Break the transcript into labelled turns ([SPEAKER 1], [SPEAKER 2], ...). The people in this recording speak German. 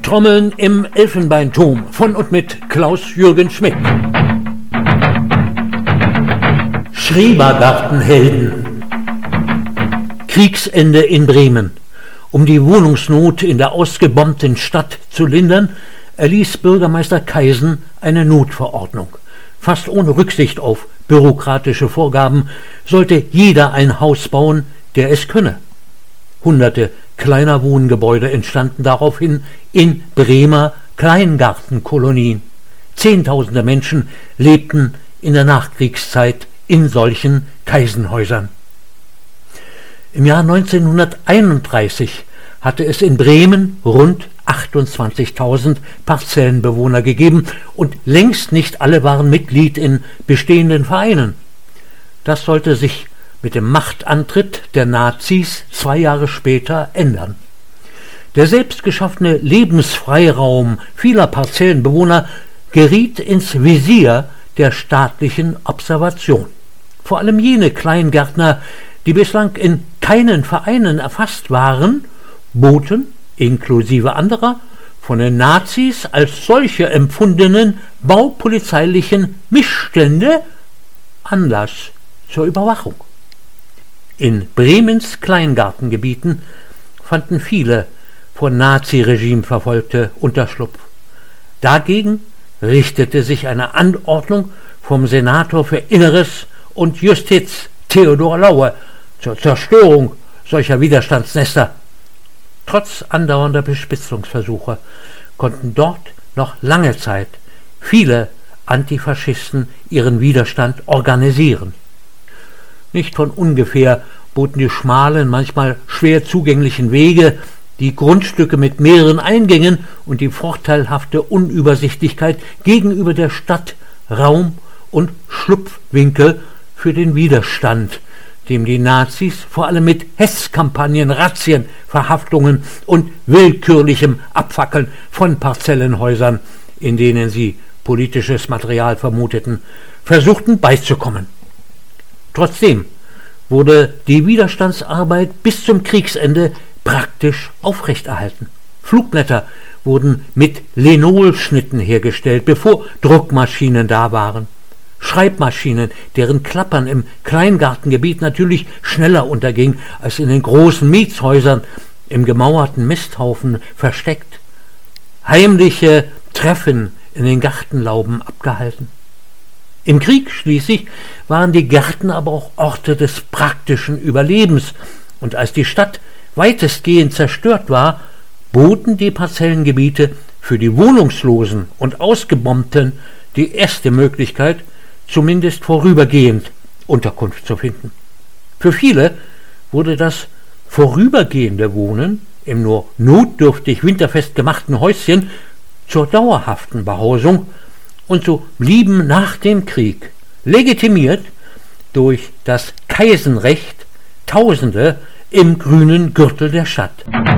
[SPEAKER 1] Trommeln im Elfenbeinturm von und mit Klaus-Jürgen Schmidt. Schrebergartenhelden. Kriegsende in Bremen. Um die Wohnungsnot in der ausgebombten Stadt zu lindern, erließ Bürgermeister Kaisen eine Notverordnung. Fast ohne Rücksicht auf bürokratische Vorgaben sollte jeder ein Haus bauen, der es könne. Hunderte kleiner Wohngebäude entstanden daraufhin in Bremer Kleingartenkolonien. Zehntausende Menschen lebten in der Nachkriegszeit in solchen Kaisenhäusern. Im Jahr 1931 hatte es in Bremen rund 28.000 Parzellenbewohner gegeben und längst nicht alle waren Mitglied in bestehenden Vereinen. Das sollte sich mit dem Machtantritt der Nazis 2 Jahre später ändern. Der selbstgeschaffene Lebensfreiraum vieler Parzellenbewohner geriet ins Visier der staatlichen Observation. Vor allem jene Kleingärtner, die bislang in keinen Vereinen erfasst waren, boten, inklusive anderer, von den Nazis als solche empfundenen baupolizeilichen Missstände Anlass zur Überwachung. In Bremens Kleingartengebieten fanden viele von Naziregime verfolgte Unterschlupf. Dagegen richtete sich eine Anordnung vom Senator für Inneres und Justiz Theodor Laue zur Zerstörung solcher Widerstandsnester. Trotz andauernder Bespitzungsversuche konnten dort noch lange Zeit viele Antifaschisten ihren Widerstand organisieren. Nicht von ungefähr boten die schmalen, manchmal schwer zugänglichen Wege, die Grundstücke mit mehreren Eingängen und die vorteilhafte Unübersichtlichkeit gegenüber der Stadt Raum und Schlupfwinkel für den Widerstand, dem die Nazis vor allem mit Hetzkampagnen, Razzien, Verhaftungen und willkürlichem Abfackeln von Parzellenhäusern, in denen sie politisches Material vermuteten, versuchten beizukommen. Trotzdem wurde die Widerstandsarbeit bis zum Kriegsende praktisch aufrechterhalten. Flugblätter wurden mit Linolschnitten hergestellt, bevor Druckmaschinen da waren. Schreibmaschinen, deren Klappern im Kleingartengebiet natürlich schneller unterging als in den großen Mietshäusern im gemauerten Misthaufen versteckt. Heimliche Treffen in den Gartenlauben abgehalten. Im Krieg schließlich waren die Gärten aber auch Orte des praktischen Überlebens, und als die Stadt weitestgehend zerstört war, boten die Parzellengebiete für die Wohnungslosen und Ausgebombten die erste Möglichkeit, zumindest vorübergehend Unterkunft zu finden. Für viele wurde das vorübergehende Wohnen im nur notdürftig winterfest gemachten Häuschen zur dauerhaften Behausung, und so blieben nach dem Krieg, legitimiert durch das Kaisenrecht, Tausende im grünen Gürtel der Stadt.